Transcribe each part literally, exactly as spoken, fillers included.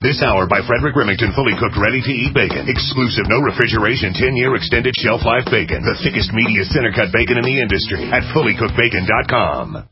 This hour by Frederick Remington, fully cooked, ready-to-eat bacon. Exclusive, no refrigeration, ten-year extended shelf life bacon. The thickest, meatiest, center-cut bacon in the industry at fully cooked bacon dot com.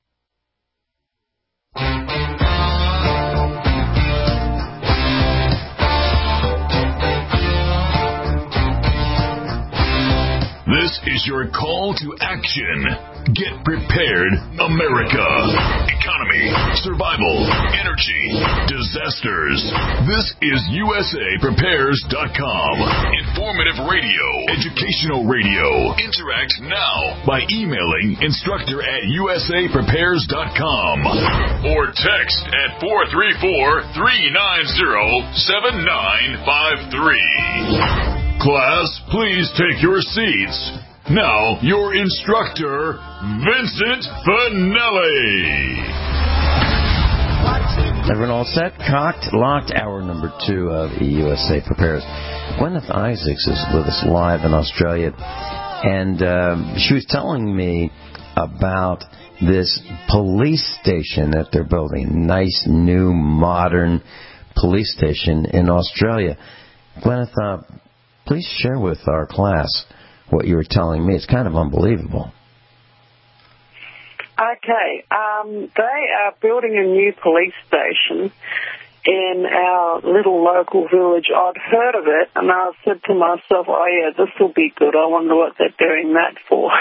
This is your call to action. Get prepared, America. Economy, survival, energy, disasters. This is U S A Prepares dot com. Informative radio, educational radio. Interact now by emailing instructor at U S A Prepares dot com or text at four three four, three nine zero, seven nine five three. Class, please take your seats. Now, your instructor, Vincent Finelli. Everyone all set? Cocked, locked, hour number two of U S A Prepares. Gwyneth Isaacs is with us live in Australia, and um, she was telling me about this police station that they're building. Nice, new, modern police station in Australia. Gwyneth, uh, please share with our class what you were telling me. It's kind of unbelievable. Okay, um, they are building a new police station in our little local village. I'd heard of it, and I said to myself, oh, yeah, this will be good. I wonder what they're doing that for.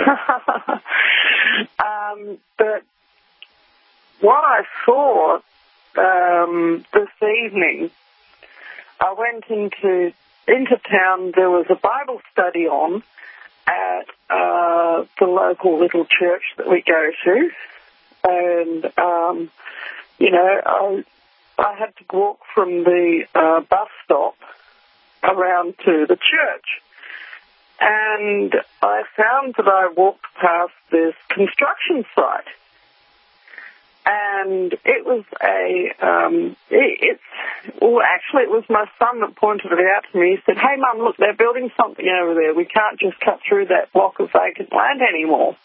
um, but what I saw um, this evening, I went into into town. There was a Bible study on at uh, the local little church that we go to, and um, you know, I, I had to walk from the uh, bus stop around to the church, and I found that I walked past this construction site. And it was a, um, it, it's, well, actually, it was my son that pointed it out to me. He said, hey, Mum, look, they're building something over there. We can't just cut through that block of vacant land anymore.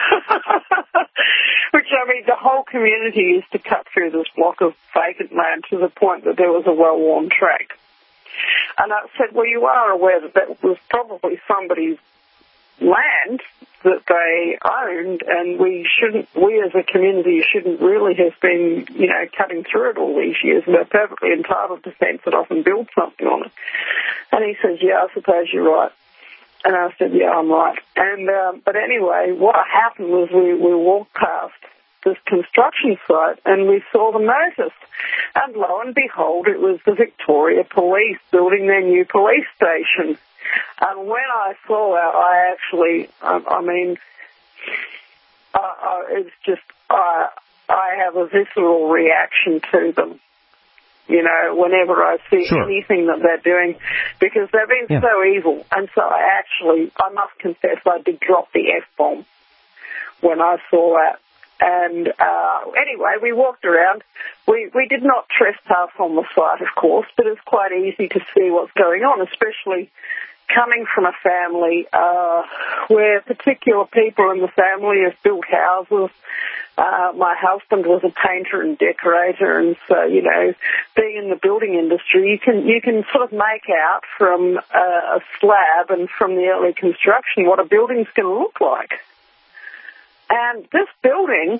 Which, I mean, the whole community used to cut through this block of vacant land to the point that there was a well-worn track. And I said, well, you are aware that that was probably somebody's land that they owned, and we shouldn't, we as a community shouldn't really have been, you know, cutting through it all these years. They're perfectly entitled to fence it off and build something on it. And he says, yeah, I suppose you're right. And I said, yeah, I'm right. And um, but anyway, what happened was we, we walked past this construction site and we saw the notice. And lo and behold, it was the Victoria Police building their new police station. And when I saw that, I actually, um, I mean, uh, uh, it's just, uh, I have a visceral reaction to them, you know, whenever I see sure. anything that they're doing, because they've been yeah. so evil. And so I actually, I must confess, I did drop the F-bomb when I saw that. And uh, anyway, we walked around. We we did not trespass on the site, of course, but it's quite easy to see what's going on, especially coming from a family uh, where particular people in the family have built houses. Uh, my husband was a painter and decorator, and so, you know, being in the building industry, you can you can sort of make out from uh, a slab and from the early construction what a building's going to look like. And this building,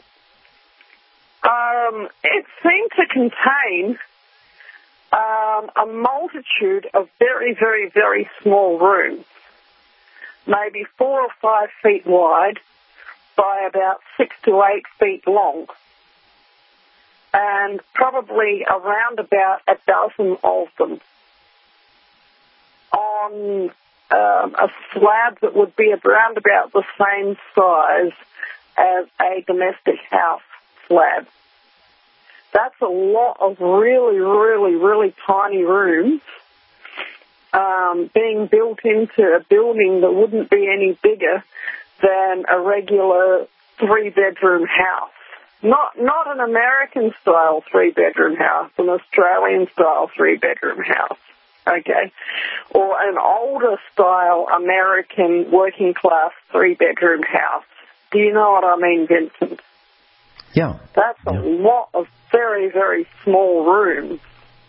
um, it seemed to contain um, a multitude of very, very, very small rooms, maybe four or five feet wide by about six to eight feet long, and probably around about a dozen of them on um, a slab that would be around about the same size as a domestic house slab. That's a lot of really, really, really tiny rooms um, being built into a building that wouldn't be any bigger than a regular three-bedroom house. Not not an American-style three-bedroom house, an Australian-style three-bedroom house, okay? Or an older-style American working-class three-bedroom house. Do you know what I mean, Vincent? Yeah. That's a yeah. lot of very, very small rooms.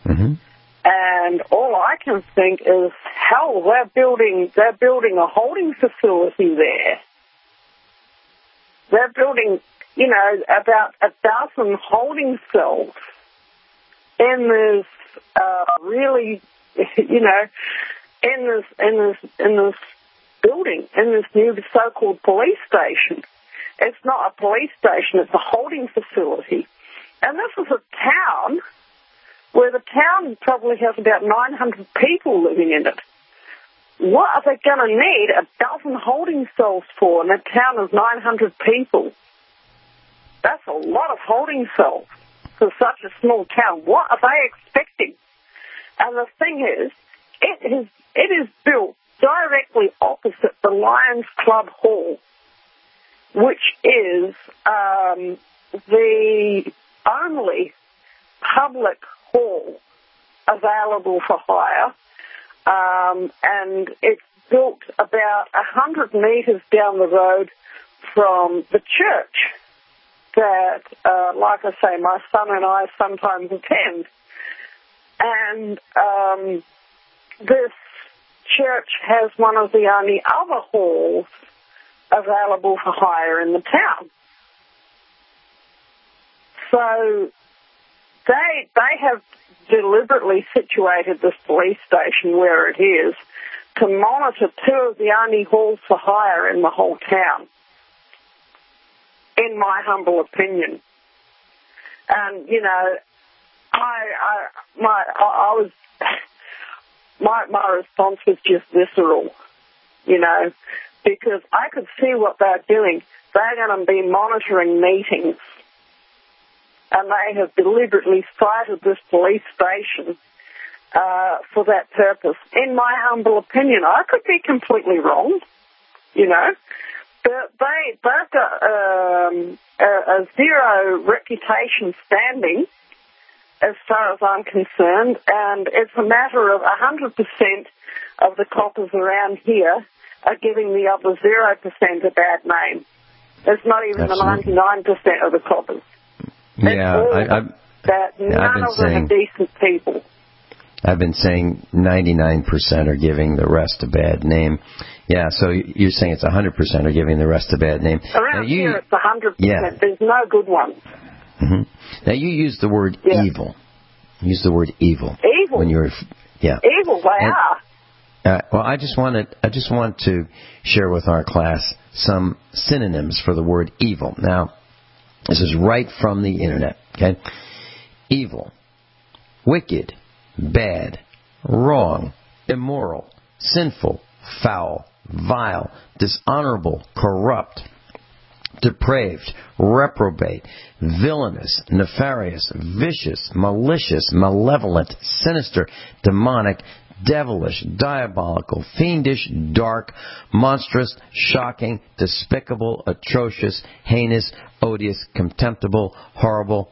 Mm-hmm. And all I can think is, hell, they're building, they're building a holding facility there. They're building, you know, about a dozen holding cells in this uh, really, you know, in this in this in this building, in this new so-called police station. It's not a police station; it's a holding facility. And this is a town where the town probably has about nine hundred people living in it. What are they going to need a dozen holding cells for in a town of nine hundred people? That's a lot of holding cells for such a small town. What are they expecting? And the thing is, it is, it is built directly opposite the Lions Club Hall, which is um, the only public hall available for hire. Um, and it's built about a hundred metres down the road from the church that, uh, like I say, my son and I sometimes attend. And um, this church has one of the only other halls available for hire in the town. So they they have deliberately situated this police station where it is to monitor two of the only halls for hire in the whole town, in my humble opinion. And, you know, I, I, my, I, I was, my, my response was just visceral, you know, because I could see what they're doing. They're going to be monitoring meetings. And they have deliberately sited this police station uh, for that purpose. In my humble opinion, I could be completely wrong, you know, but they, they've got um, a, a zero reputation standing as far as I'm concerned, and it's a matter of one hundred percent of the coppers around here are giving the other zero percent a bad name. It's not even Absolutely. The ninety-nine percent of the coppers. Yeah, I, I've, that none I've been of them saying, are decent people. I've been saying ninety-nine percent are giving the rest a bad name. Yeah, so you're saying it's one hundred percent are giving the rest a bad name. Around now you, here it's one hundred percent. Yeah. There's no good ones. Mm-hmm. Now you use the word yeah. evil. You use the word evil. Evil? When you're, yeah. Evil, they and, are. Uh, well, I just wanted, I just want to share with our class some synonyms for the word evil. Now, this is right from the internet, okay? Evil, wicked, bad, wrong, immoral, sinful, foul, vile, dishonorable, corrupt, depraved, reprobate, villainous, nefarious, vicious, malicious, malevolent, sinister, demonic, devilish, diabolical, fiendish, dark, monstrous, shocking, despicable, atrocious, heinous, odious, contemptible, horrible,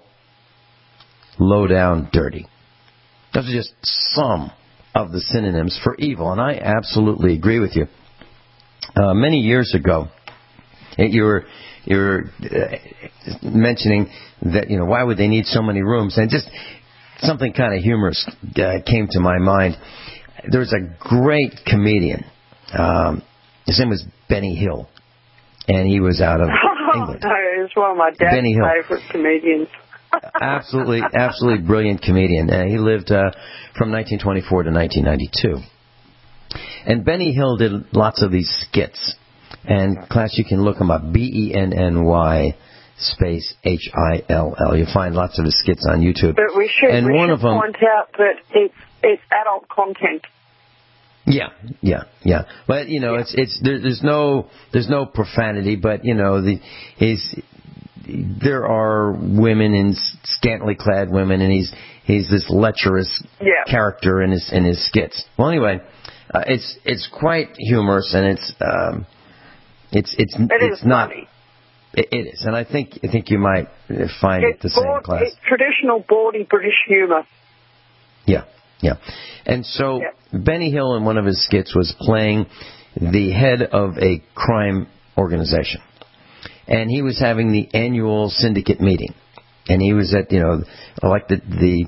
low down, dirty. Those are just some of the synonyms for evil, and I absolutely agree with you. Uh, many years ago, you were you were uh, mentioning that, you know, why would they need so many rooms? And just something kind of humorous uh, came to my mind. There was a great comedian. Um, his name was Benny Hill, and he was out of England. Oh, no, he's one of my dad's Benny Hill. favorite comedians. absolutely, absolutely brilliant comedian. Uh, he lived uh, from nineteen twenty-four to nineteen ninety-two. And Benny Hill did lots of these skits. And, class, you can look him up, B E N N Y space H I L L. You'll find lots of his skits on YouTube. But we should, and we one should of them, point out that it's, it's adult content. Yeah, yeah, yeah. But, you know, yeah. it's it's there, there's no there's no profanity, but, you know, the his there are women and scantily clad women, and he's he's this lecherous yeah. character in his in his skits. Well, anyway, uh, it's it's quite humorous, and it's um, it's it's it it's is not. Funny. It, it is, and I think I think you might find it's it the board, same, class. It's traditional bawdy British humour. Yeah, yeah. And so yeah. Benny Hill in one of his skits was playing the head of a crime organization. And he was having the annual syndicate meeting. And he was at, you know, like the, the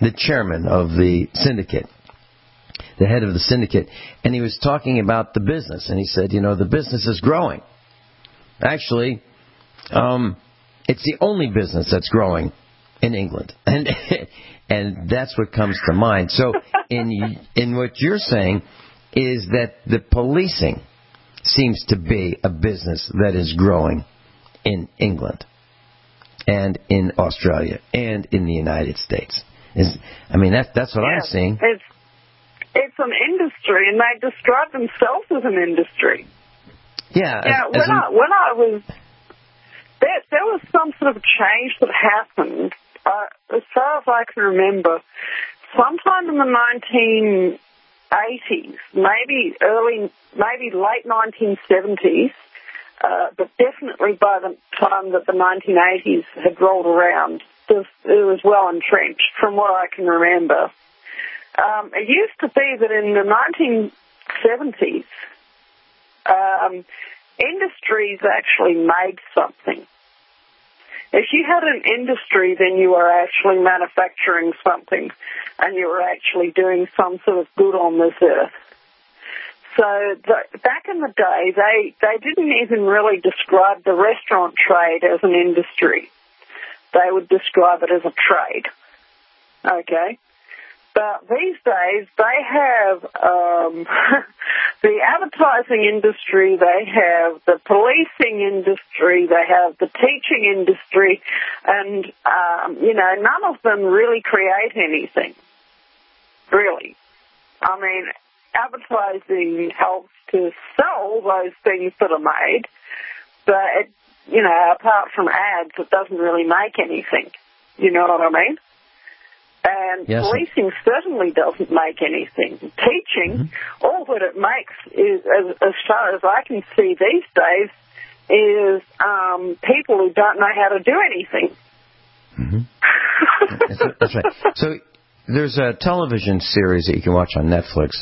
the chairman of the syndicate, the head of the syndicate, and he was talking about the business, and he said, you know, the business is growing. Actually, um, it's the only business that's growing in England, and and that's what comes to mind. So, in in what you're saying is that the policing seems to be a business that is growing in England, and in Australia, and in the United States. Is I mean that that's what yeah, I'm seeing. It's it's an industry, and they describe themselves as an industry. Yeah. Yeah. As, when as I when I was there, there was some sort of change that happened. Uh, as far as I can remember, sometime in the nineteen eighties, maybe early, maybe late nineteen seventies, uh, but definitely by the time that the nineteen eighties had rolled around, it was well entrenched, from what I can remember. Um, it used to be that in the nineteen seventies, um, industries actually made something. If you had an industry, then you were actually manufacturing something, and you were actually doing some sort of good on this earth. So the, back in the day, they, they didn't even really describe the restaurant trade as an industry. They would describe it as a trade. Okay? But these days, they have um, the advertising industry, they have the policing industry, they have the teaching industry, and, um, you know, none of them really create anything, really. I mean, advertising helps to sell those things that are made, but, it, you know, apart from ads, it doesn't really make anything. You know what I mean? And yes. Policing certainly doesn't make anything. Teaching, mm-hmm. all that it makes is, as, as far as I can see these days, is um, people who don't know how to do anything. Mm-hmm. that's, that's right. So there's a television series that you can watch on Netflix,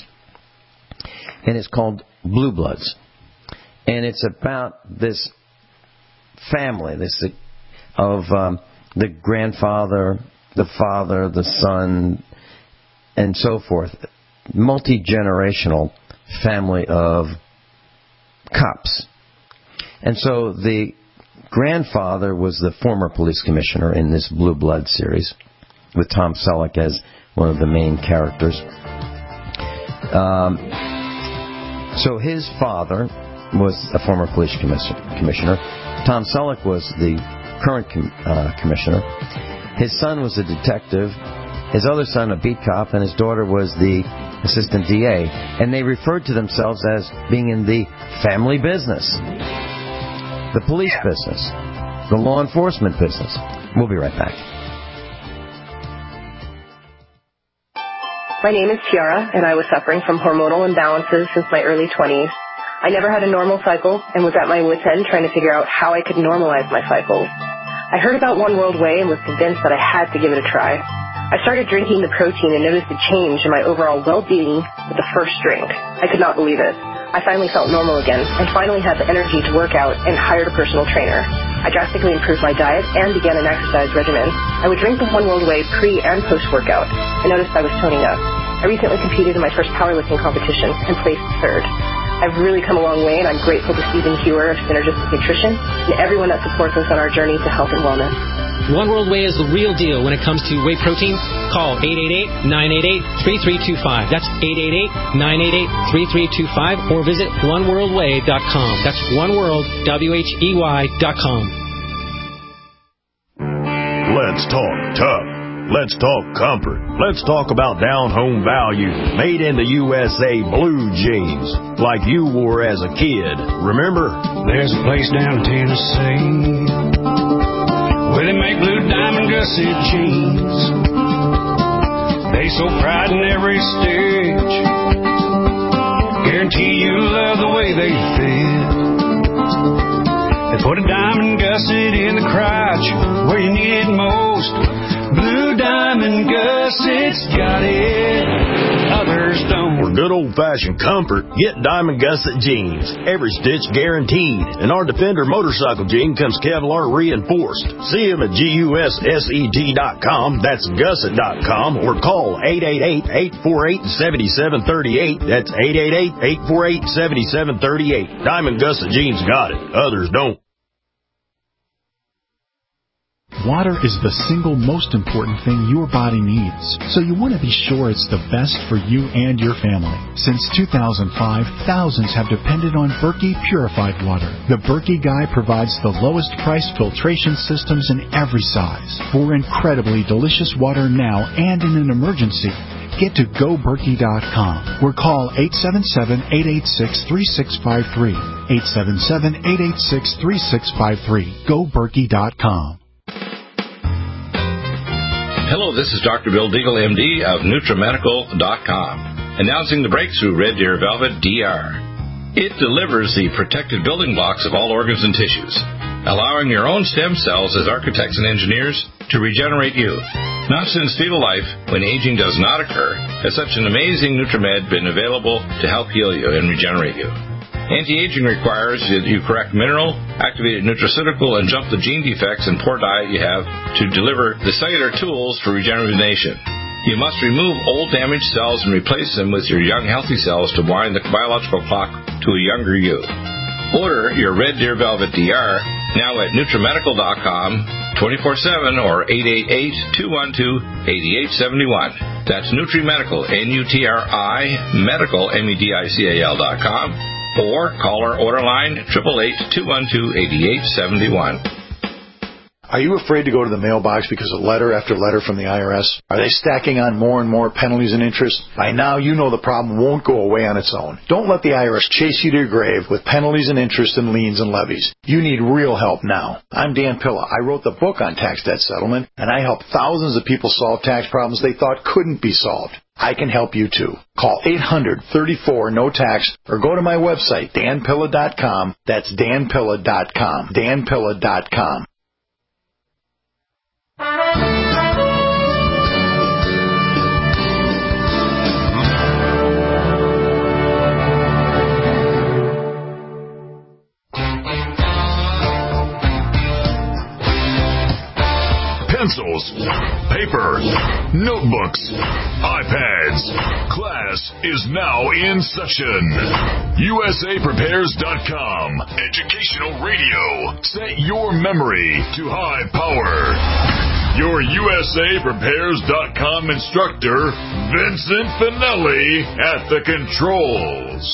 and it's called Blue Bloods. And it's about this family, this of um, the grandfather, the father, the son, and so forth. Multi-generational family of cops. And so the grandfather was the former police commissioner in this Blue Blood series, with Tom Selleck as one of the main characters. Um, so his father was a former police commissioner. Tom Selleck was the current com- uh, commissioner. His son was a detective, his other son a beat cop, and his daughter was the assistant D A. And they referred to themselves as being in the family business, the police business, the law enforcement business. We'll be right back. My name is Tiara, and I was suffering from hormonal imbalances since my early twenties. I never had a normal cycle and was at my wit's end trying to figure out how I could normalize my cycles. I heard about One World Whey and was convinced that I had to give it a try. I started drinking the protein and noticed a change in my overall well-being with the first drink. I could not believe it. I finally felt normal again and finally had the energy to work out and hired a personal trainer. I drastically improved my diet and began an exercise regimen. I would drink the One World Whey pre- and post-workout. I noticed I was toning up. I recently competed in my first powerlifting competition and placed third. I've really come a long way, and I'm grateful to Stephen Hewer of Synergistic Nutrition and everyone that supports us on our journey to health and wellness. One World Whey is the real deal when it comes to whey protein. Call eight eight eight, nine eight eight, three three two five. That's eight eight eight, nine eight eight, three three two five, or visit one world whey dot com. That's oneworld, W H E Y dot com. Let's talk tough. Let's talk comfort. Let's talk about down-home value. Made in the U S A blue jeans, like you wore as a kid. Remember? There's a place down in Tennessee where they make blue diamond gusset jeans. They so pride in every stitch. Guarantee you love the way they fit. They put a diamond gusset in the crotch where you need it most. Blue Diamond Gussets got it, others don't. For good old-fashioned comfort, get Diamond Gusset jeans. Every stitch guaranteed. And our Defender motorcycle jean comes Kevlar reinforced. See them at gusset dot com. That's gusset dot com. Or call eight eight eight, eight four eight, seven seven three eight. That's eight eight eight, eight four eight, seven seven three eight. Diamond Gusset jeans got it. Others don't. Water is the single most important thing your body needs, so you want to be sure it's the best for you and your family. Since two thousand five, thousands have depended on Berkey purified water. The Berkey Guy provides the lowest price filtration systems in every size for incredibly delicious water now and in an emergency. Get to go berkey dot com or call eight seven seven, eight eight six, three six five three. eight seven seven, eight eight six, three six five three. go berkey dot com. Hello, this is Doctor Bill Deagle, M D of NutriMedical dot com, announcing the breakthrough Red Deer Velvet D R. It delivers the protected building blocks of all organs and tissues, allowing your own stem cells as architects and engineers to regenerate you. Not since fetal life, when aging does not occur, has such an amazing NutriMed been available to help heal you and regenerate you. Anti-aging requires that you correct mineral, activated nutraceutical, and jump the gene defects and poor diet you have to deliver the cellular tools for regeneration. You must remove old damaged cells and replace them with your young healthy cells to wind the biological clock to a younger you. Order your Red Deer Velvet D R now at NutriMedical dot com, twenty-four seven, or eight eight eight, two one two, eight eight seven one. That's NutriMedical, N U T R I, medical, M E D I C A L dot com. Or call our order line, eight eight eight, two one two, eight eight seven one. Are you afraid to go to the mailbox because of letter after letter from the I R S? Are they stacking on more and more penalties and interest? By now, you know the problem won't go away on its own. Don't let the I R S chase you to your grave with penalties and interest and liens and levies. You need real help now. I'm Dan Pilla. I wrote the book on tax debt settlement, and I help thousands of people solve tax problems they thought couldn't be solved. I can help you too. Call eight hundred, thirty-four, no tax or go to my website, dan pilla dot com. That's dan pilla dot com. dan pilla dot com. Pencils, paper, notebooks, iPads. Class is now in session. U S A Prepares dot com. Educational radio. Set your memory to high power. Your U S A Prepares dot com instructor, Vincent Finelli, at the controls.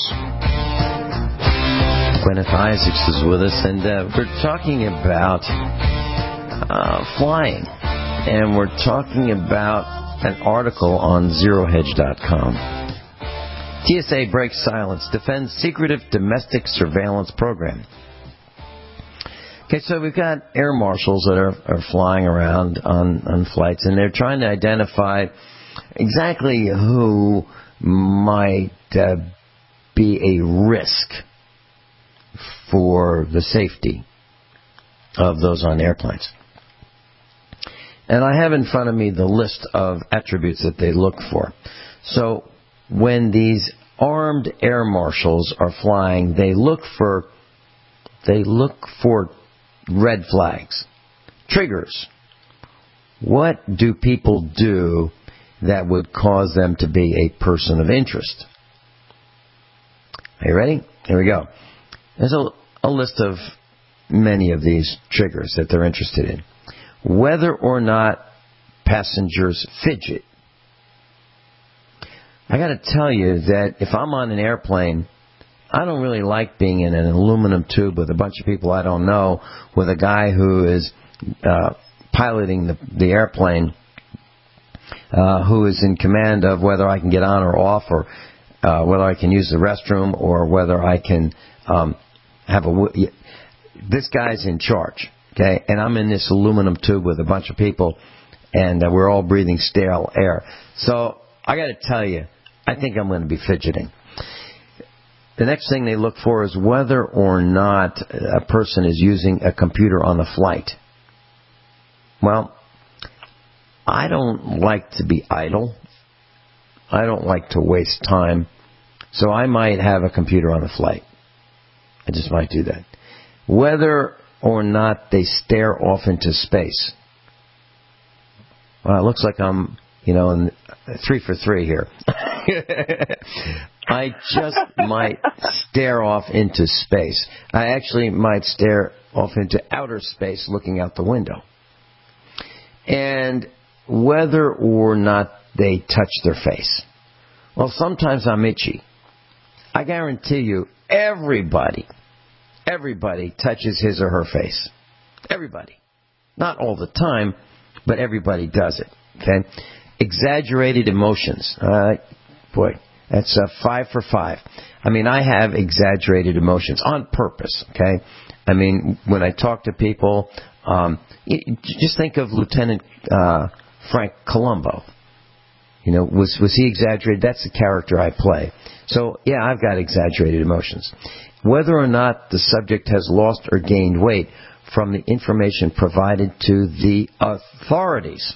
Gwyneth Isaacs is with us, and uh, we're talking about uh, flying. And we're talking about an article on zero hedge dot com. T S A breaks silence, defends secretive domestic surveillance program. Okay, so we've got air marshals that are, are flying around on, on flights, and they're trying to identify exactly who might uh, be a risk for the safety of those on airplanes. And I have in front of me the list of attributes that they look for. So when these armed air marshals are flying, they look for they look for red flags, triggers. What do people do that would cause them to be a person of interest? Are you ready? Here we go. There's a, a list of many of these triggers that they're interested in. Whether or not passengers fidget. I got to tell you that if I'm on an airplane, I don't really like being in an aluminum tube with a bunch of people I don't know, with a guy who is uh, piloting the, the airplane, uh, who is in command of whether I can get on or off, or uh, whether I can use the restroom, or whether I can um, have a... This guy's in charge. Okay, and I'm in this aluminum tube with a bunch of people, and uh, we're all breathing sterile air. So I got to tell you, I think I'm going to be fidgeting. The next thing they look for is whether or not a person is using a computer on the flight. Well, I don't like to be idle. I don't like to waste time So I might have a computer on the flight. I just might do that. Whether or not they stare off into space. Well, it looks like I'm, you know, in three for three here. I just might stare off into space. I actually might stare off into outer space looking out the window. And whether or not they touch their face. Well, sometimes I'm itchy. I guarantee you, everybody, everybody touches his or her face. Everybody. Not all the time, but everybody does it. Okay? Exaggerated emotions. Uh, boy, that's uh, five for five. I mean, I have exaggerated emotions on purpose. Okay? I mean, when I talk to people, um, just think of Lieutenant uh, Frank Columbo. You know, was was he exaggerated? That's the character I play. So, yeah, I've got exaggerated emotions. Whether or not the subject has lost or gained weight from the information provided to the authorities.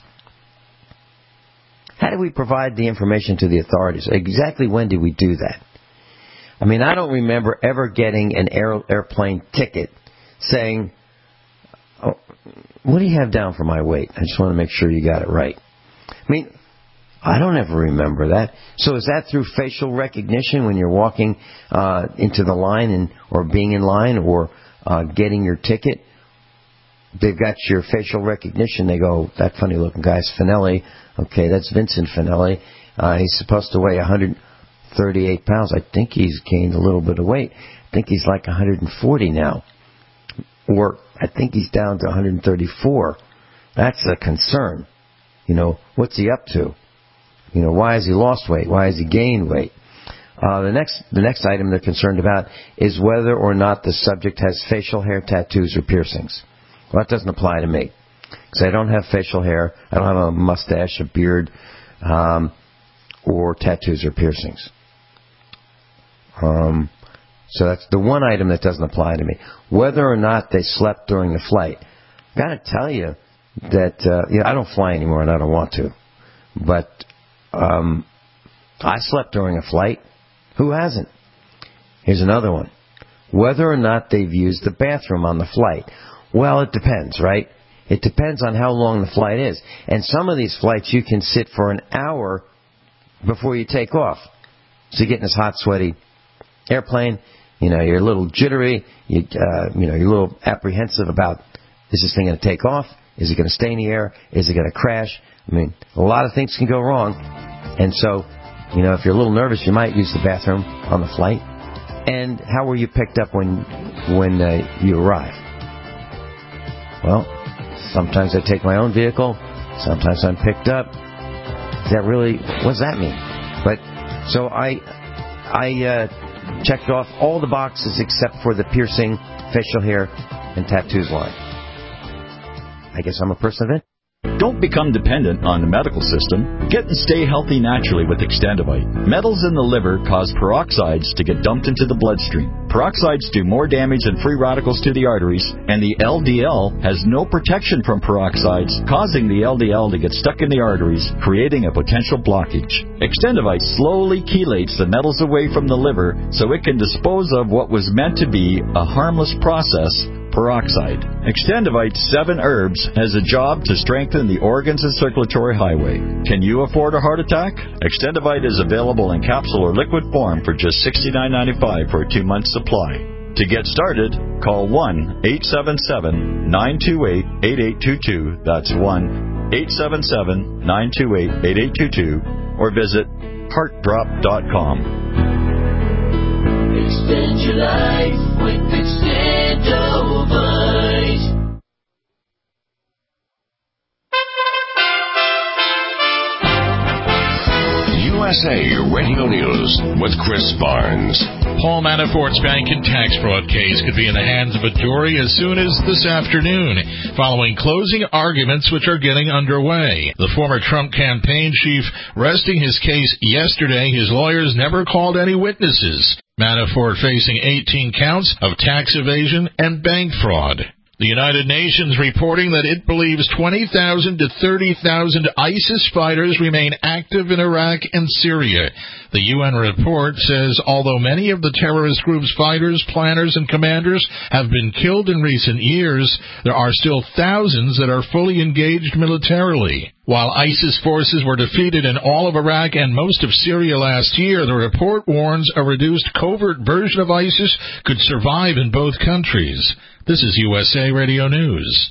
How do we provide the information to the authorities? Exactly when did we do that? I mean, I don't remember ever getting an air, airplane ticket saying, oh, what do you have down for my weight? I just want to make sure you got it right. I mean, I don't ever remember that. So is that through facial recognition when you're walking uh, into the line and or being in line or uh, getting your ticket? They've got your facial recognition. They go, that funny-looking guy's Finelli. Okay, that's Vincent Finelli. Uh, he's supposed to weigh one hundred thirty-eight pounds. I think he's gained a little bit of weight. I think he's like one hundred forty now. Or I think he's down to one hundred thirty-four. That's a concern. You know, what's he up to? You know, why has he lost weight? Why has he gained weight? Uh, the next the next item they're concerned about is whether or not the subject has facial hair, tattoos, or piercings. Well, that doesn't apply to me because I don't have facial hair. I don't have a mustache, a beard, um, or tattoos or piercings. Um, so that's the one item that doesn't apply to me. Whether or not they slept during the flight. I've got to tell you that uh, you know, I don't fly anymore and I don't want to. But um, I slept during a flight. Who hasn't? Here's another one. Whether or not they've used the bathroom on the flight. Well, it depends, right? It depends on how long the flight is. And some of these flights you can sit for an hour before you take off. So you get in this hot, sweaty airplane. You know, you're a little jittery. You, uh, you know, you're a little apprehensive about, is this thing going to take off? Is it going to stay in the air? Is it going to crash? I mean, a lot of things can go wrong. And so, you know, if you're a little nervous, you might use the bathroom on the flight. And how were you picked up when when uh, you arrive? Well, sometimes I take my own vehicle. Sometimes I'm picked up. Is that really, what does that mean? But, so I, I uh, checked off all the boxes except for the piercing, facial hair, and tattoos line. I guess I'm a person of it. Don't become dependent on the medical system. Get and stay healthy naturally with Extendivite. Metals in the liver cause peroxides to get dumped into the bloodstream. Peroxides do more damage than free radicals to the arteries, and the L D L has no protection from peroxides, causing the L D L to get stuck in the arteries, creating a potential blockage. Extendivite slowly chelates the metals away from the liver so it can dispose of what was meant to be a harmless process, peroxide. Extendivite seven herbs has a job to strengthen the organs and circulatory highway. Can you afford a heart attack? Extendivite is available in capsule or liquid form for just sixty-nine ninety-five for a two-month supply. To get started, call one eight seven seven, nine two eight, eight eight two two. That's one eight seven seven, nine two eight, eight eight two two. Or visit heart drop dot com. Extend your life with Extendivite. U S A Radio News with Chris Barnes. Paul Manafort's bank and tax fraud case could be in the hands of a jury as soon as this afternoon, following closing arguments which are getting underway. The former Trump campaign chief resting his case yesterday. His lawyers never called any witnesses. Manafort facing eighteen counts of tax evasion and bank fraud. The United Nations reporting that it believes twenty thousand to thirty thousand ISIS fighters remain active in Iraq and Syria. The U N report says although many of the terrorist group's fighters, planners, and commanders have been killed in recent years, there are still thousands that are fully engaged militarily. While ISIS forces were defeated in all of Iraq and most of Syria last year, the report warns a reduced covert version of ISIS could survive in both countries. This is U S A Radio News.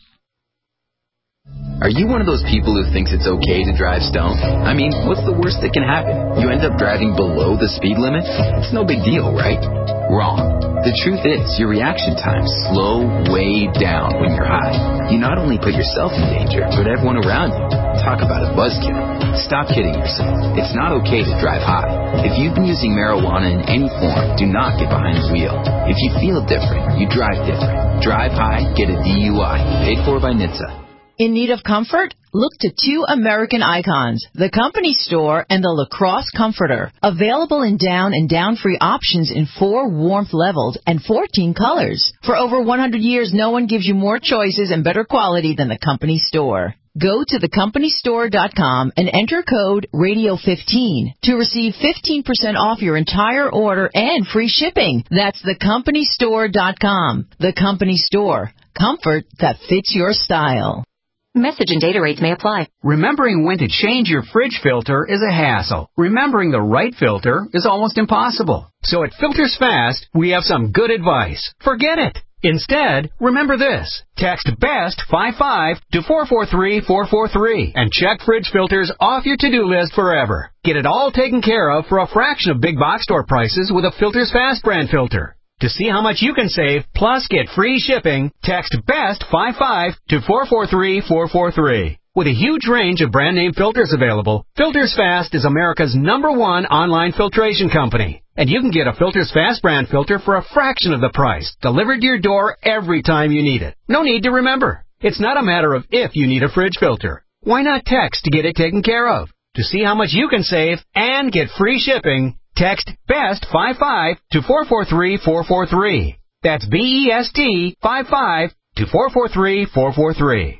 Are you one of those people who thinks it's okay to drive stoned? I mean, what's the worst that can happen? You end up driving below the speed limit? It's no big deal, right? Wrong. The truth is, your reaction times slow way down when you're high. You not only put yourself in danger, but everyone around you. Talk about a buzzkill. Stop kidding yourself. It's not okay to drive high. If you've been using marijuana in any form, do not get behind the wheel. If you feel different, you drive different. Drive high, get a D U I. Paid for by N H T S A. In need of comfort? Look to two American icons, the Company Store and the Lacrosse Comforter. Available in down and down-free options in four warmth levels and fourteen colors. For over one hundred years, no one gives you more choices and better quality than the Company Store. Go to the company store dot com and enter code radio fifteen to receive fifteen percent off your entire order and free shipping. That's the company store dot com. The Company Store. Comfort that fits your style. Message and data rates may apply. Remembering when to change your fridge filter is a hassle. Remembering the right filter is almost impossible. So at Filters Fast, we have some good advice. Forget it. Instead, remember this. Text BEST fifty-five to four four three four four three and check fridge filters off your to-do list forever. Get it all taken care of for a fraction of big box store prices with a Filters Fast brand filter. To see how much you can save, plus get free shipping, text BEST fifty-five to four four three four four three. With a huge range of brand name filters available, Filters Fast is America's number one online filtration company. And you can get a Filters Fast brand filter for a fraction of the price, delivered to your door every time you need it. No need to remember. It's not a matter of if you need a fridge filter. Why not text to get it taken care of? To see how much you can save and get free shipping, text BEST fifty-five to four four three four four three. That's B E S T fifty-five to four four three four four three.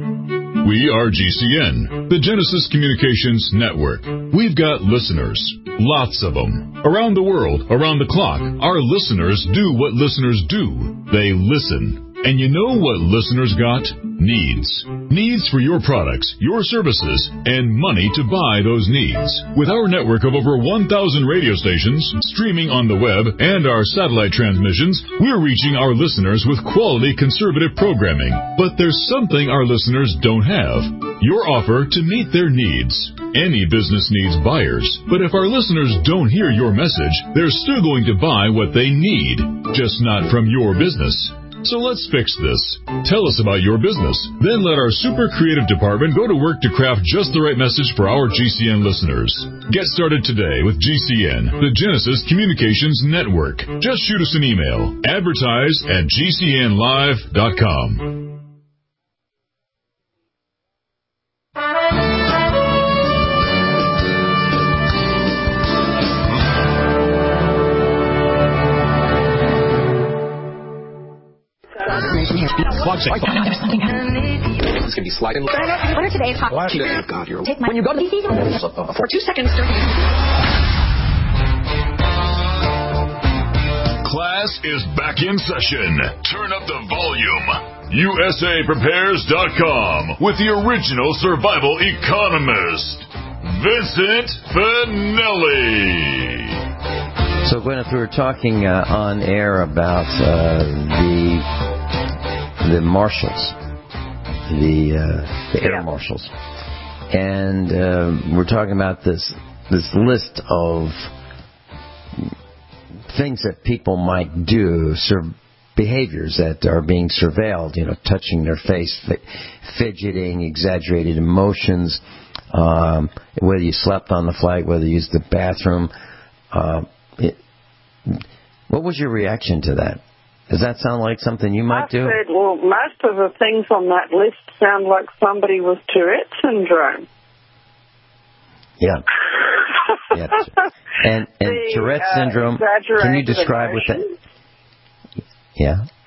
We are G C N, the Genesis Communications Network. We've got listeners, lots of them. Around the world, around the clock, our listeners do what listeners do. They listen. And you know what listeners got? Needs. Needs for your products, your services, and money to buy those needs. With our network of over one thousand radio stations, streaming on the web, and our satellite transmissions, we're reaching our listeners with quality conservative programming. But there's something our listeners don't have. Your offer to meet their needs. Any business needs buyers, but if our listeners don't hear your message, they're still going to buy what they need, just not from your business. So let's fix this. Tell us about your business. Then let our super creative department go to work to craft just the right message for our G C N listeners. Get started today with G C N, the Genesis Communications Network. Just shoot us an email. Advertise at G C N live dot com. It's going to be sliding. What are today's hot oh, God, you're Take my when you go to the for two seconds. Class is back in session. Turn up the volume. U S A prepares dot com with the original survival economist, Vincent Finelli. So, Gwyneth, we were talking uh, on air about uh, the the marshals, the uh, the air marshals, and uh, we're talking about this this list of things that people might do, sur- behaviors that are being surveilled. You know, touching their face, f- fidgeting, exaggerated emotions, um, whether you slept on the flight, whether you used the bathroom. Uh, it, what was your reaction to that? Does that sound like something you might I do? I said, well, most of the things on that list sound like somebody with Tourette syndrome. Yeah. yeah. And, and the, Tourette uh, syndrome, can you describe what that... Yeah.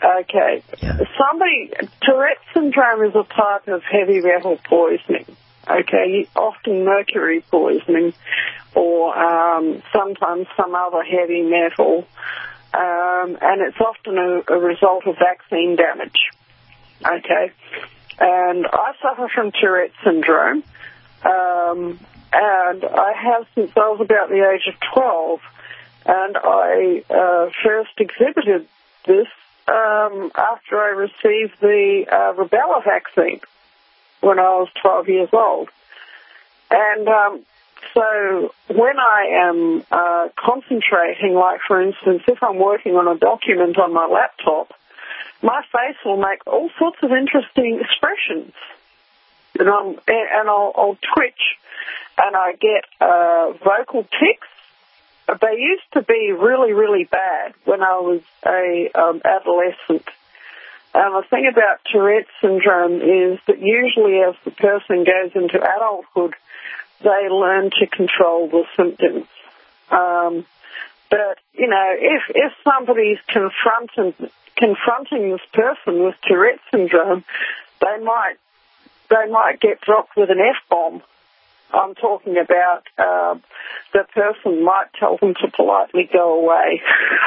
Okay. Yeah. Somebody, Tourette syndrome is a type of heavy metal poisoning. Okay, often mercury poisoning, or um, sometimes some other heavy metal, um, and it's often a, a result of vaccine damage. Okay, and I suffer from Tourette syndrome, um, and I have since I was about the age of twelve, and I uh, first exhibited this um, after I received the uh, rubella vaccine when I was twelve years old. And um, so when I am uh, concentrating, like, for instance, if I'm working on a document on my laptop, my face will make all sorts of interesting expressions. And, I'm, and I'll, I'll twitch, and I get uh, vocal tics. They used to be really, really bad when I was a um, adolescent. And the thing about Tourette syndrome is that usually as the person goes into adulthood, they learn to control the symptoms. Um, but, you know, if, if somebody's confronting, confronting this person with Tourette syndrome, they might, they might get dropped with an F-bomb. I'm talking about uh, the person might tell them to politely go away.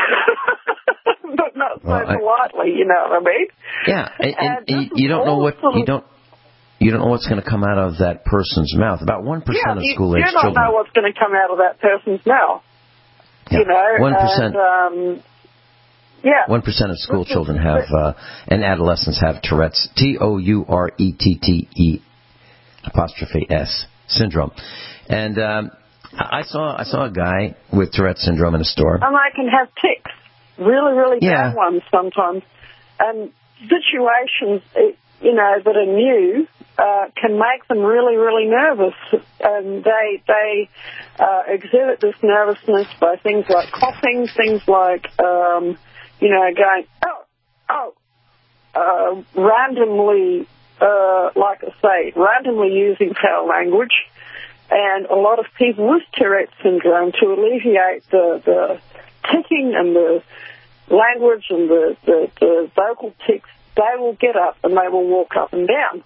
But not so well, I, politely, you know what I mean? Yeah, and, and, and you don't know what you don't you don't know what's going to come out of that person's mouth. About one percent yeah, of you, school age children. You don't children. know what's going to come out of that person's mouth. Yeah, you know, one percent. Um, yeah, one percent of school children have uh, and adolescents have Tourette's. T O U R E T T E apostrophe S syndrome, and um, I saw I saw a guy with Tourette syndrome in a store. And they can have tics. Really, really yeah. bad ones sometimes. And situations, you know, that are new uh, can make them really, really nervous. And they they uh, exhibit this nervousness by things like coughing, things like, um, you know, going, oh, oh, uh, randomly, uh, like I say, randomly using foul language. And a lot of people with Tourette syndrome, to alleviate the, the ticking and the language and the, the, the vocal tics, they will get up and they will walk up and down.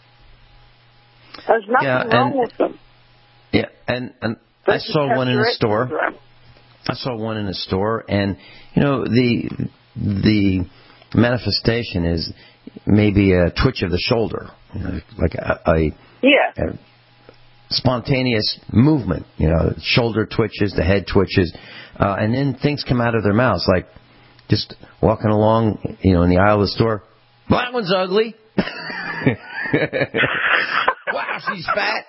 There's nothing yeah, and, wrong with them. Yeah, and, and I saw one in a store. Syndrome. I saw one in a store, and, you know, the the manifestation is maybe a twitch of the shoulder, you know, like a, a, yeah. a spontaneous movement, you know, shoulder twitches, the head twitches, uh, and then things come out of their mouths, like just walking along, you know, in the aisle of the store. Well, that one's ugly. Wow, she's fat.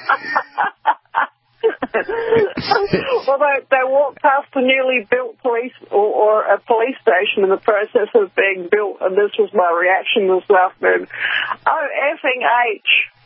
Well, they, they walk past a newly built police or, or a police station in the process of being built, and this was my reaction this afternoon. Oh, effing H.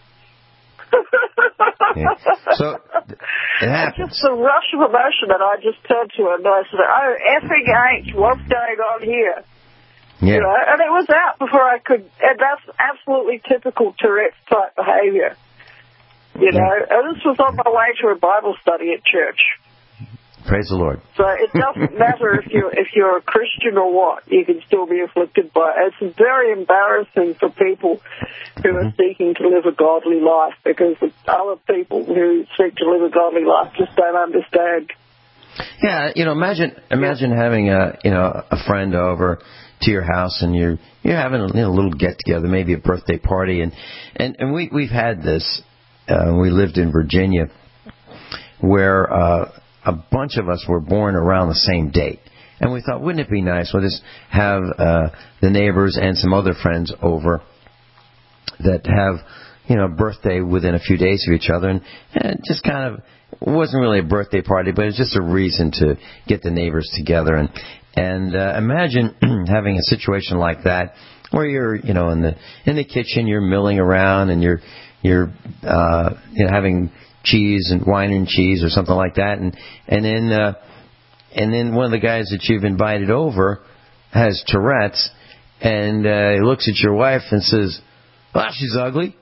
Yeah. So it happens. Just the rush of emotion that I just turned to her and I said, oh, effing H, what's going on here? Yeah. You know, and it was out before I could, and that's absolutely typical Tourette's type behavior. You know, yeah. And this was on my way to a Bible study at church. Praise the Lord. So it doesn't matter if you're, if you're a Christian or what, you can still be afflicted by it. It's very embarrassing for people who are mm-hmm. seeking to live a godly life, because other people who seek to live a godly life just don't understand. Yeah, you know, imagine imagine yeah. having a you know a friend over to your house, and you're you're having a you know, little get together, maybe a birthday party, and and, and we we've had this. Uh, we lived in Virginia, where uh, a bunch of us were born around the same date. And we thought, wouldn't it be nice? We'll just have uh, the neighbors and some other friends over that have, you know, birthday within a few days of each other. And, and just kind of, it wasn't really a birthday party, but it's just a reason to get the neighbors together. And, and uh, imagine having a situation like that where you're, you know, in the in the kitchen, you're milling around and you're, you're uh, you know, having cheese and wine and cheese or something like that, and and then uh, and then one of the guys that you've invited over has Tourette's, and uh, he looks at your wife and says, "Well, she's ugly."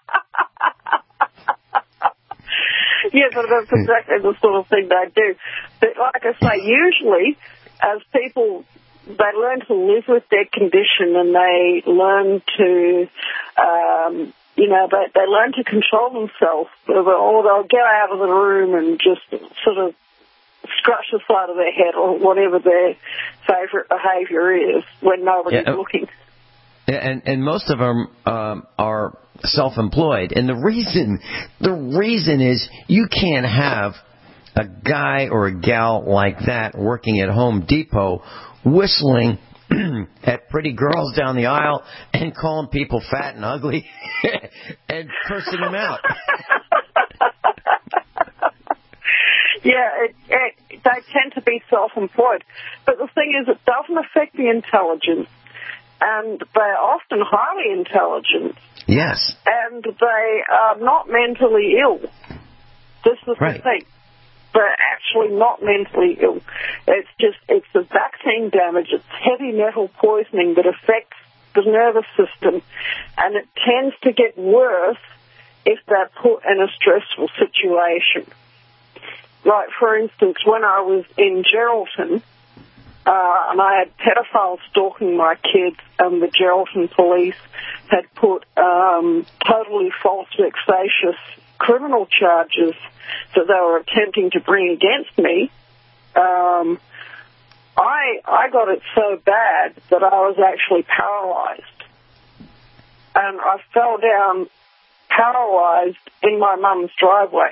Yeah, but that's exactly the sort of thing they do. But like I say, usually as people, they learn to live with their condition and they learn to, um, you know, they, they learn to control themselves, or they'll get out of the room and just sort of scratch the side of their head or whatever their favourite behaviour is when nobody's yeah, looking. And and most of them um, are self-employed, and the reason the reason is you can't have a guy or a gal like that working at Home Depot whistling at pretty girls down the aisle and calling people fat and ugly and cursing them out. Yeah, it, it, they tend to be self-employed. But the thing is, it doesn't affect the intelligence. And they're often highly intelligent. Yes. And they are not mentally ill. This is right. the thing. They're actually not mentally ill. It's just, it's the vaccine damage. It's heavy metal poisoning that affects the nervous system. And it tends to get worse if they're put in a stressful situation. Like, for instance, when I was in Geraldton, uh, and I had pedophiles stalking my kids, and the Geraldton police had put um, totally false, vexatious criminal charges that they were attempting to bring against me, um, I I got it so bad that I was actually paralyzed. And I fell down paralyzed in my mum's driveway.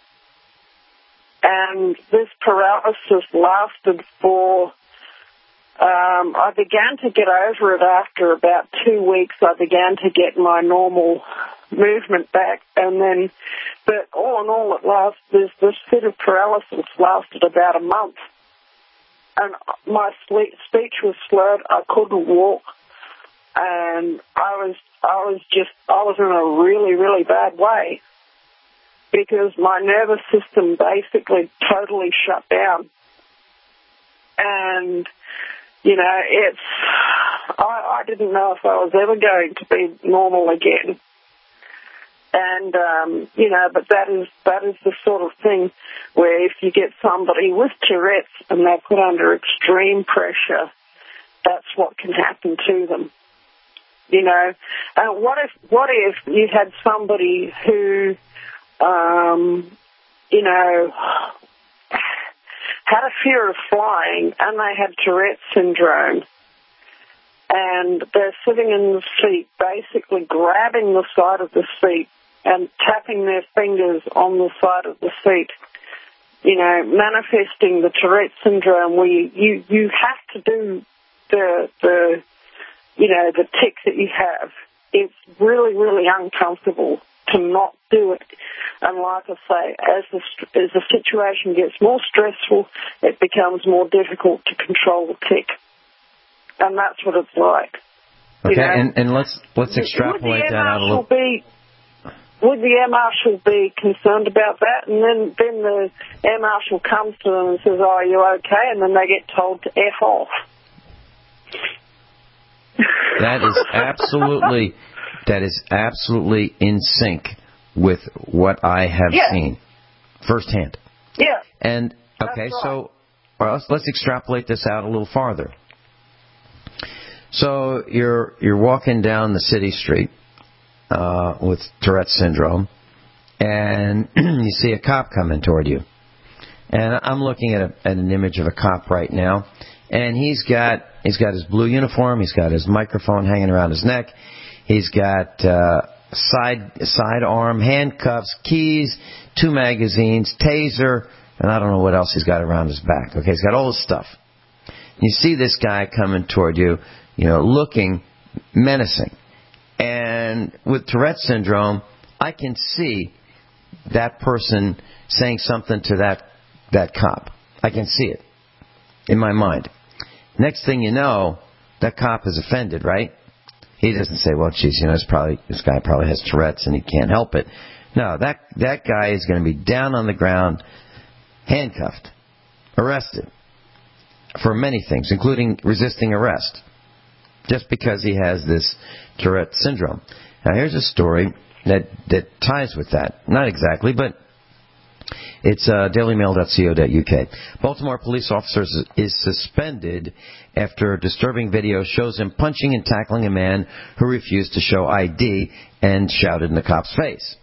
And this paralysis lasted for, um, I began to get over it after about two weeks. I began to get my normal movement back. And then, but all in all, it last, this, this fit of paralysis lasted about a month. And my sleep, speech was slurred. I couldn't walk. And I was, I was just, I was in a really, really bad way, because my nervous system basically totally shut down. And, you know, it's, I, I didn't know if I was ever going to be normal again. And, um, you know, but that is, that is the sort of thing where if you get somebody with Tourette's and they're put under extreme pressure, that's what can happen to them. You know, uh, what if, what if you had somebody who, Um, you know, had a fear of flying and they had Tourette's syndrome, and they're sitting in the seat basically grabbing the side of the seat and tapping their fingers on the side of the seat, you know, manifesting the Tourette's syndrome where you, you, you have to do the, the, you know, the tick that you have. It's really, really uncomfortable to not do it. And like I say, as the, as the situation gets more stressful, it becomes more difficult to control the tick. And that's what it's like. Okay, you know? and, and let's let's extrapolate that out a little. Be, would the air marshal be concerned about that? And then, then the air marshal comes to them and says, oh, are you okay? And then they get told to F off. That is absolutely... That is absolutely in sync with what I have yeah. seen firsthand. Yeah. And, okay, right. so well, let's, let's extrapolate this out a little farther. So you're you're walking down the city street uh, with Tourette's syndrome, and you see a cop coming toward you. And I'm looking at, a, at an image of a cop right now, and he's got he's got his blue uniform, he's got his microphone hanging around his neck. He's got uh, side sidearm, handcuffs, keys, two magazines, taser, and I don't know what else he's got around his back. Okay, he's got all this stuff. You see this guy coming toward you, you know, looking menacing. And with Tourette's syndrome, I can see that person saying something to that that cop. I can see it in my mind. Next thing you know, that cop is offended, right? He doesn't say, well, geez, you know, it's probably, this guy probably has Tourette's and he can't help it. No, that that guy is going to be down on the ground, handcuffed, arrested for many things, including resisting arrest, just because he has this Tourette's syndrome. Now, here's a story that, that ties with that. Not exactly, but It's uh, daily mail dot co dot U K. Baltimore police officer is suspended after a disturbing video shows him punching and tackling a man who refused to show I D and shouted in the cop's face.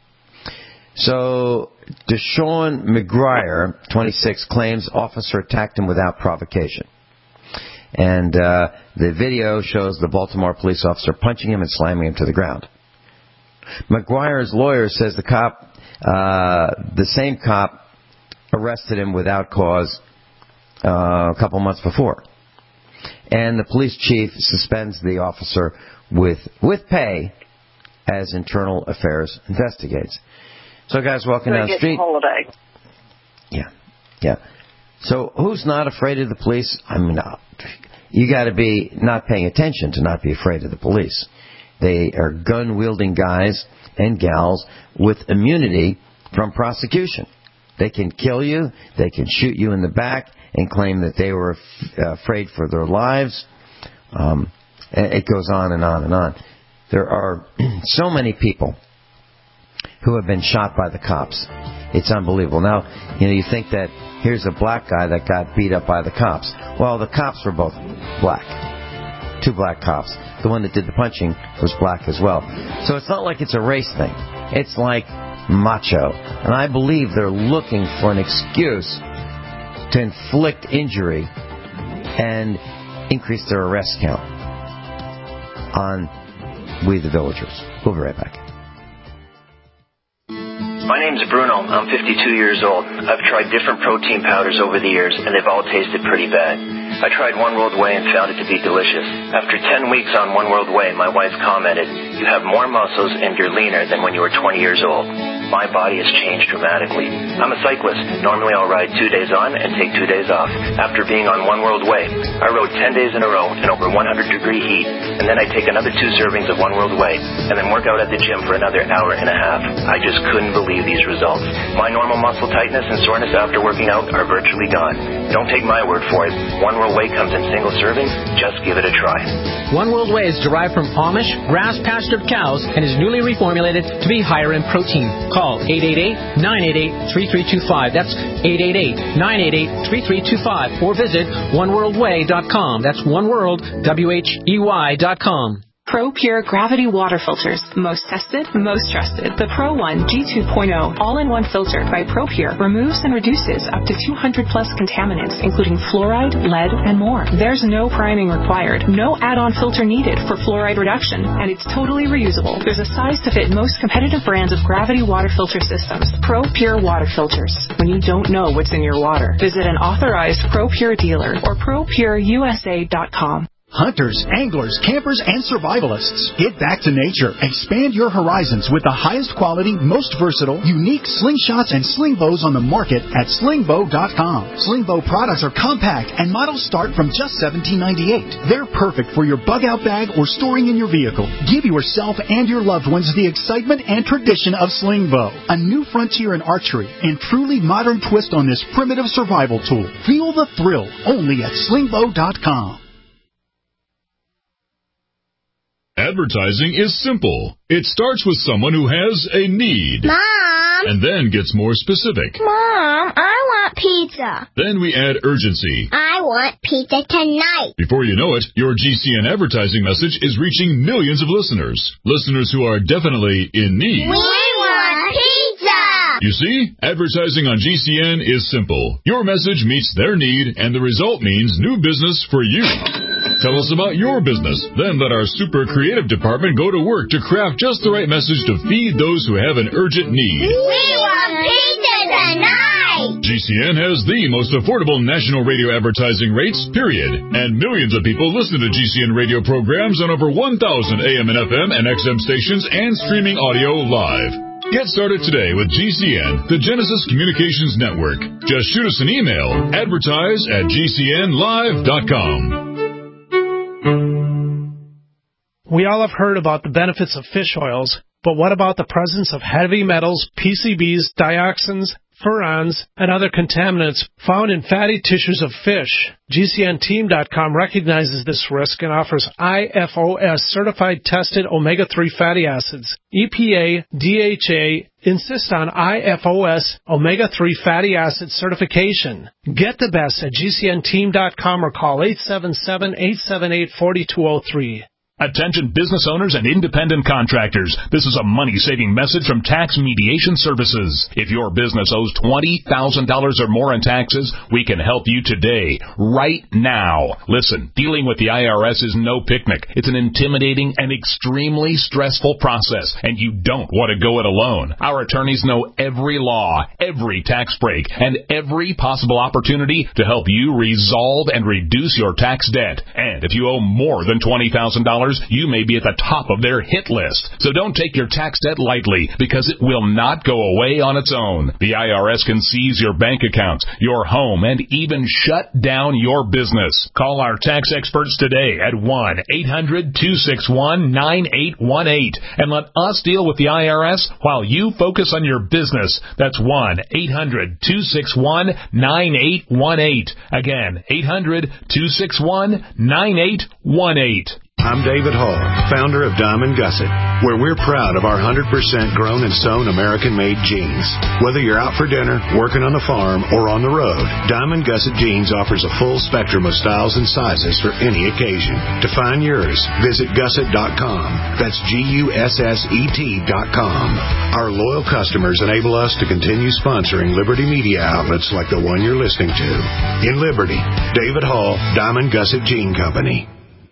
So, Deshaun McGuire, twenty-six, claims officer attacked him without provocation. And uh, the video shows the Baltimore police officer punching him and slamming him to the ground. McGuire's lawyer says the cop, uh, the same cop, arrested him without cause uh, a couple months before. And the police chief suspends the officer with with pay as Internal Affairs investigates. So, guys, walking so down the street. Holiday. Yeah, yeah. So, who's not afraid of the police? I mean, uh, you got to be not paying attention to not be afraid of the police. They are gun-wielding guys and gals with immunity from prosecution. They can kill you. They can shoot you in the back and claim that they were f- afraid for their lives. Um, it goes on and on and on. There are so many people who have been shot by the cops. It's unbelievable. Now, you know, you think that here's a black guy that got beat up by the cops. Well, the cops were both black. Two black cops. The one that did the punching was black as well. So it's not like it's a race thing. It's like macho. And I believe they're looking for an excuse to inflict injury and increase their arrest count on we the villagers. We'll be right back. My name's Bruno. I'm fifty-two years old. I've tried different protein powders over the years, and they've all tasted pretty bad. I tried One World Whey and found it to be delicious. After ten weeks on One World Whey, my wife commented, "You have more muscles and you're leaner than when you were twenty years old." My body has changed dramatically. I'm a cyclist. Normally I'll ride two days on and take two days off. After being on One World Whey, I rode ten days in a row in over one hundred degree heat, and then I take another two servings of One World Whey, and then work out at the gym for another hour and a half. I just couldn't believe these results. My normal muscle tightness and soreness after working out are virtually gone. Don't take my word for it. One World Whey comes in single servings. Just give it a try. One World Whey is derived from Amish, grass-pastured cows and is newly reformulated to be higher in protein. Call eight eight eight, nine eight eight, three three two five. That's eight eight eight, nine eight eight, three three two five. Or visit one world way dot com. That's one world, W H E Y dot com. Pro Pure Gravity Water Filters. Most tested, most trusted. The Pro One G two point oh all-in-one filter by Pro Pure removes and reduces up to two hundred plus contaminants, including fluoride, lead, and more. There's no priming required, no add-on filter needed for fluoride reduction, and it's totally reusable. There's a size to fit most competitive brands of gravity water filter systems. Pro Pure Water Filters. When you don't know what's in your water, visit an authorized Pro Pure dealer or pro pure U S A dot com. Hunters, anglers, campers, and survivalists. Get back to nature. Expand your horizons with the highest quality, most versatile, unique slingshots and sling bows on the market at sling bow dot com. Sling bow products are compact and models start from just seventeen ninety-eight. They're perfect for your bug out bag or storing in your vehicle. Give yourself and your loved ones the excitement and tradition of sling bow. A new frontier in archery and truly modern twist on this primitive survival tool. Feel the thrill only at sling bow dot com. Advertising is simple. It starts with someone who has a need. Mom! And then gets more specific. Mom, I want pizza. Then we add urgency. I want pizza tonight. Before you know it, your G C N advertising message is reaching millions of listeners. Listeners who are definitely in need. We want pizza! You see, advertising on G C N is simple. Your message meets their need, and the result means new business for you. Tell us about your business. Then let our super creative department go to work to craft just the right message to feed those who have an urgent need. We want pizza tonight! G C N has the most affordable national radio advertising rates, period. And millions of people listen to G C N radio programs on over one thousand A M and F M and X M stations and streaming audio live. Get started today with G C N, the Genesis Communications Network. Just shoot us an email, advertise at G C N live dot com. We all have heard about the benefits of fish oils, but what about the presence of heavy metals, P C Bs, dioxins, furans, and other contaminants found in fatty tissues of fish. G C N team dot com recognizes this risk and offers I F O S certified tested omega three fatty acids. E P A, D H A insist on I F O S omega three fatty acid certification. Get the best at G C N team dot com or call eight seven seven, eight seven eight, four two zero three. Attention business owners and independent contractors. This is a money-saving message from Tax Mediation Services. If your business owes twenty thousand dollars or more in taxes, we can help you today, right now. Listen, dealing with the I R S is no picnic. It's an intimidating and extremely stressful process, and you don't want to go it alone. Our attorneys know every law, every tax break, and every possible opportunity to help you resolve and reduce your tax debt. And if you owe more than twenty thousand dollars, you may be at the top of their hit list. So don't take your tax debt lightly, because it will not go away on its own. The I R S can seize your bank accounts, your home, and even shut down your business. Call our tax experts today at one eight hundred, two six one, nine eight one eight and let us deal with the I R S while you focus on your business. That's one eight hundred, two six one, nine eight one eight. Again, eight hundred, two six one, nine eight one eight. I'm David Hall, founder of Diamond Gusset, where we're proud of our one hundred percent grown and sewn American-made jeans. Whether you're out for dinner, working on the farm, or on the road, Diamond Gusset Jeans offers a full spectrum of styles and sizes for any occasion. To find yours, visit gusset dot com. That's G U S S E T dot com. Our loyal customers enable us to continue sponsoring Liberty media outlets like the one you're listening to. In Liberty, David Hall, Diamond Gusset Jean Company.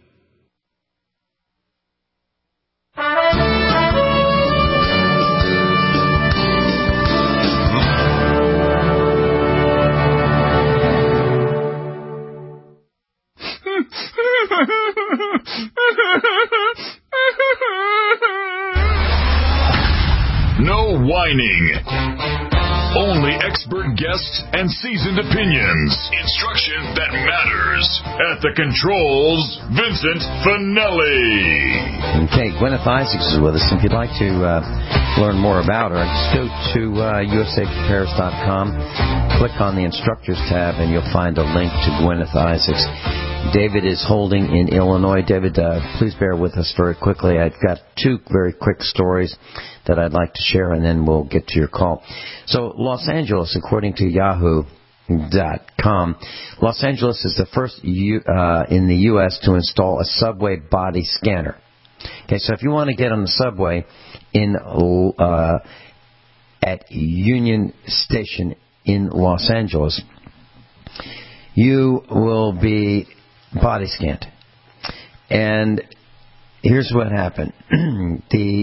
No whining. Only expert guests and seasoned opinions. Instruction that matters. At the controls, Vincent Finelli. Okay, Gwyneth Isaacs is with us. If you'd like to uh, learn more about her, just go to uh, U S A Prepares dot com, click on the Instructors tab, and you'll find a link to Gwyneth Isaacs. David is holding in Illinois. David, uh, please bear with us very quickly. I've got two very quick stories that I'd like to share, and then we'll get to your call. So, Los Angeles, according to Yahoo dot com, Los Angeles is the first U, uh, in the U S to install a subway body scanner. Okay, so if you want to get on the subway in uh, at Union Station in Los Angeles, you will be body scanned. And here's what happened. the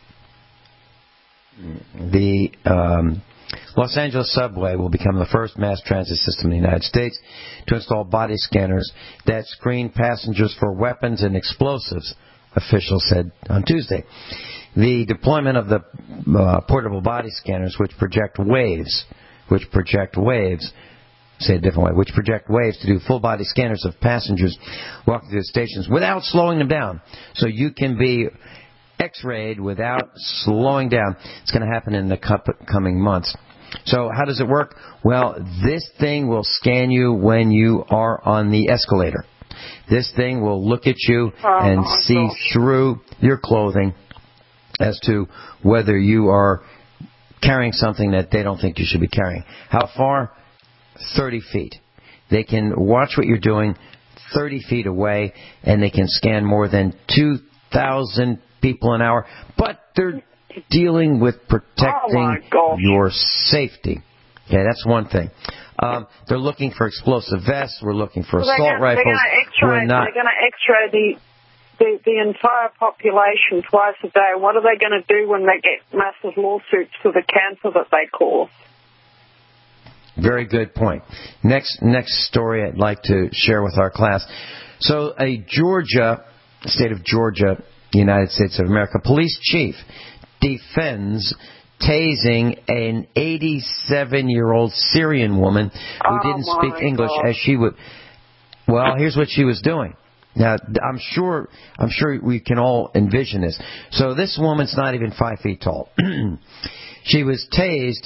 the um, Los Angeles subway will become the first mass transit system in the United States to install body scanners that screen passengers for weapons and explosives, officials said on Tuesday. The deployment of the uh, portable body scanners, which project waves, which project waves, say it a different way, which project waves to do full-body scanners of passengers walking through the stations without slowing them down. So you can be X-rayed without slowing down. It's going to happen in the coming months. So how does it work? Well, this thing will scan you when you are on the escalator. This thing will look at you and oh, see gosh. through your clothing as to whether you are carrying something that they don't think you should be carrying. How far? thirty feet. They can watch what you're doing thirty feet away, and they can scan more than two thousand people an hour. But they're dealing with protecting oh your safety. Okay, that's one thing. Um, they're looking for explosive vests. We're looking for so assault they're gonna, rifles. They're going to We're not. They're going to X-ray the, the the entire population twice a day. What are they going to do when they get massive lawsuits for the cancer that they cause? Very good point. Next next story I'd like to share with our class. So a Georgia, state of Georgia, United States of America, police chief defends tasing an eighty-seven-year-old Syrian woman who oh didn't speak English God. as she would. Well, here's what she was doing. Now, I'm sure I'm sure we can all envision this. So this woman's not even five feet tall. She was tased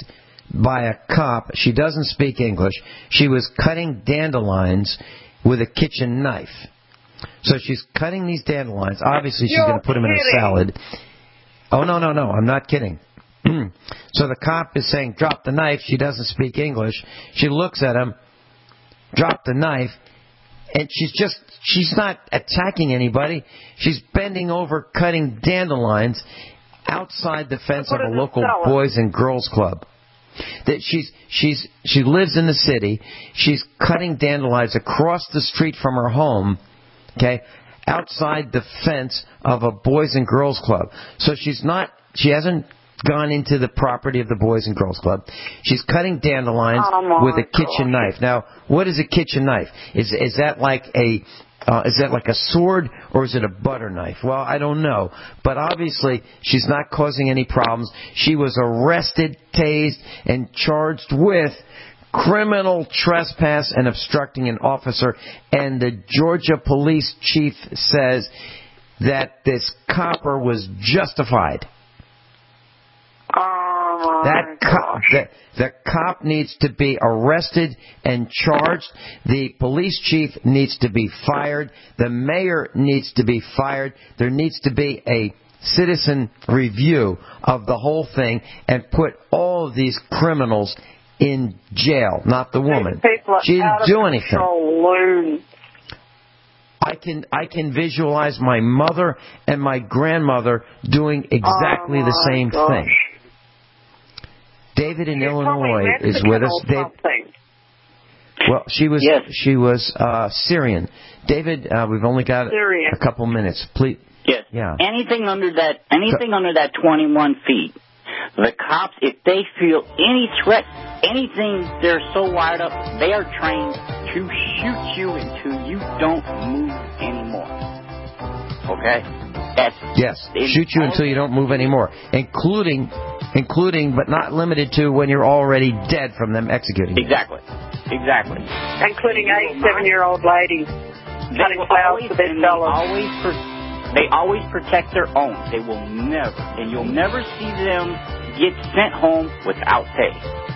by a cop. She doesn't speak English. She was cutting dandelions with a kitchen knife. So she's cutting these dandelions. Obviously, she's going to put them in a salad. Oh, no, no, no. I'm not kidding. So the cop is saying, drop the knife. She doesn't speak English. She looks at him, drop the knife, and she's just, she's not attacking anybody. She's bending over, cutting dandelions outside the fence of a local boys and girls club. That she's she's she lives in the city. She's cutting dandelions across the street from her home, okay, outside the fence of a boys and girls club. So she's not, she hasn't gone into the property of the Boys and Girls Club. She's cutting dandelions oh with a kitchen gosh. knife. Now, what is a kitchen knife? Is is that like a uh, is that like a sword or is it a butter knife? Well, I don't know. But obviously, she's not causing any problems. She was arrested, tased, and charged with criminal trespass and obstructing an officer. And the Georgia police chief says that this copper was justified. Oh that cop, the, the cop needs to be arrested and charged. The police chief needs to be fired. The mayor needs to be fired. There needs to be a citizen review of the whole thing and put all of these criminals in jail, not the woman. She didn't do anything. I can I can visualize my mother and my grandmother doing exactly oh the same gosh. thing. David in You're Illinois is with us. Dave, well, she was yes. she was uh, Syrian. David, uh, we've only got Syrian. a couple minutes. Please. Yes. Yeah. Anything under that anything Co- under that twenty-one feet. The cops, if they feel any threat, anything, they're so wired up, they are trained to shoot you until you don't move anymore. Okay? That's yes, shoot you until you don't move anymore, including, including, but not limited to when you're already dead from them executing you. Exactly. Exactly. Including eight, seven-year-old ladies cutting flowers for their fellows. Always per- They always protect their own. They will never, and you'll never see them get sent home without pay.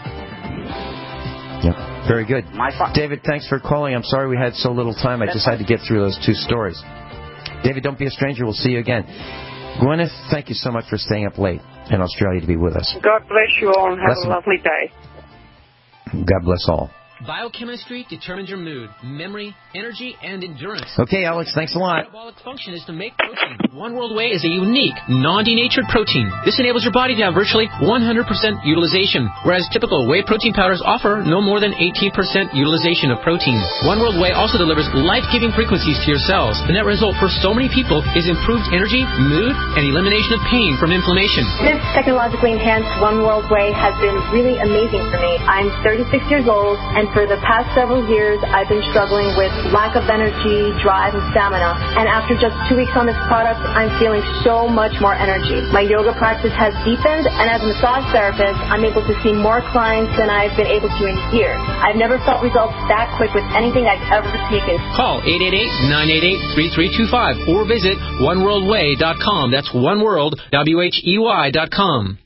Yeah, very good. My fa- David, thanks for calling. I'm sorry we had so little time. I just had to get through those two stories. David, don't be a stranger. We'll see you again. Gwyneth, thank you so much for staying up late in Australia to be with us. God bless you all and have bless a lovely day. God bless all. Biochemistry determines your mood, memory, energy, and endurance. Okay, Alex, thanks a lot. Metabolic function is to make protein. One World Whey is a unique, non-denatured protein. This enables your body to have virtually one hundred percent utilization, whereas typical whey protein powders offer no more than eighteen percent utilization of protein. One World Whey also delivers life-giving frequencies to your cells. The net result for so many people is improved energy, mood, and elimination of pain from inflammation. This technologically enhanced One World Whey has been really amazing for me. I'm thirty-six years old, and for the past several years, I've been struggling with lack of energy, drive, and stamina. And after just two weeks on this product, I'm feeling so much more energy. My yoga practice has deepened, and as a massage therapist, I'm able to see more clients than I've been able to in years. I've never felt results that quick with anything I've ever taken. Call eight eight eight, nine eight eight, three three two five or visit one world way dot com. That's one world, W H E Y dot com.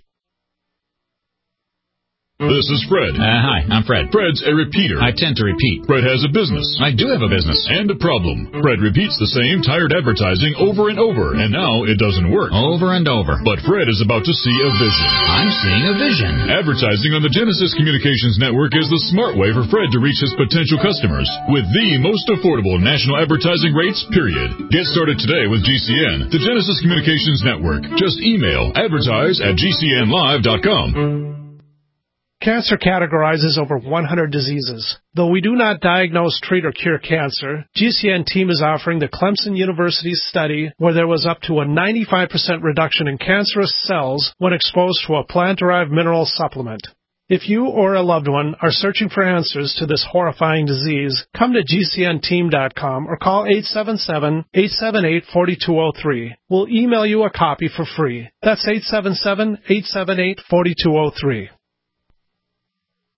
This is Fred. Uh, hi, I'm Fred. Fred's a repeater. I tend to repeat. Fred has a business. I do have a business. And a problem. Fred repeats the same tired advertising over and over, and now it doesn't work. Over and over. But Fred is about to see a vision. I'm seeing a vision. Advertising on the Genesis Communications Network is the smart way for Fred to reach his potential customers with the most affordable national advertising rates, period. Get started today with G C N, the Genesis Communications Network. Just email advertise at G C N live dot com. Cancer categorizes over one hundred diseases. Though we do not diagnose, treat, or cure cancer, G C N team is offering the Clemson University study where there was up to a ninety-five percent reduction in cancerous cells when exposed to a plant-derived mineral supplement. If you or a loved one are searching for answers to this horrifying disease, come to G C N team dot com or call eight seven seven, eight seven eight, four two zero three. We'll email you a copy for free. That's eight seven seven, eight seven eight, four two zero three.